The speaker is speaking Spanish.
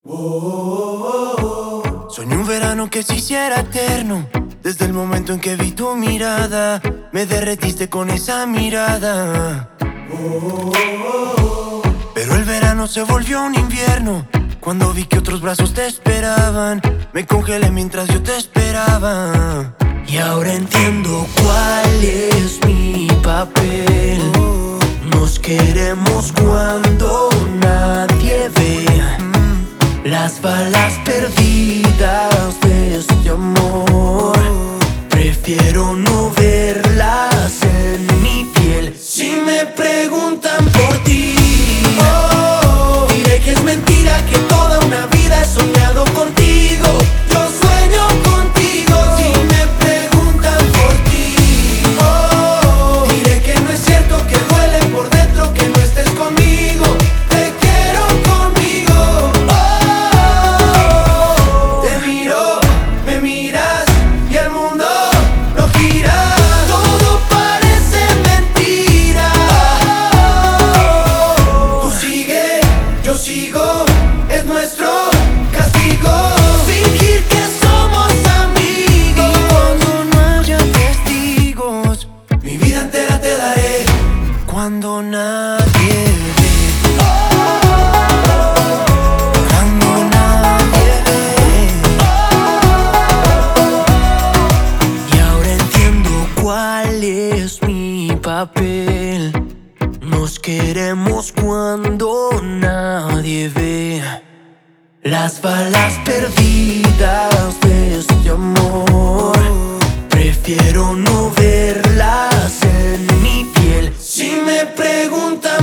Soñé un verano que se hiciera eterno. Desde el momento en que vi tu mirada, me derretiste con esa mirada. Pero el verano se volvió un invierno. Cuando vi que otros brazos te esperaban, me congelé mientras yo te esperaba. Y ahora entiendo cuál es mi papel. Nos queremos cuando nadie ve las balas perdidas de este amor. Prefiero no verlas en mi piel. Si me preguntan por ti, diré que es mentira, que toda una vida he soñado contigo. Yo sueño contigo. Si me preguntan por ti, diré que no es cierto, que duele por dentro que no estés conmigo. Te quiero conmigo. Te miro, me miras y el mundo no gira. Todo parece mentira. Tú sigue, yo sigo, es nuestro castigo. Fingir que somos amigos. Y cuando no haya testigos, mi vida entera te daré. Cuando nadie ve, cuando nadie ve. Y ahora entiendo cuál es mi papel. Nos queremos cuando nadie ve las balas perdidas de este amor. Prefiero no verlas en mi piel. Si me preguntan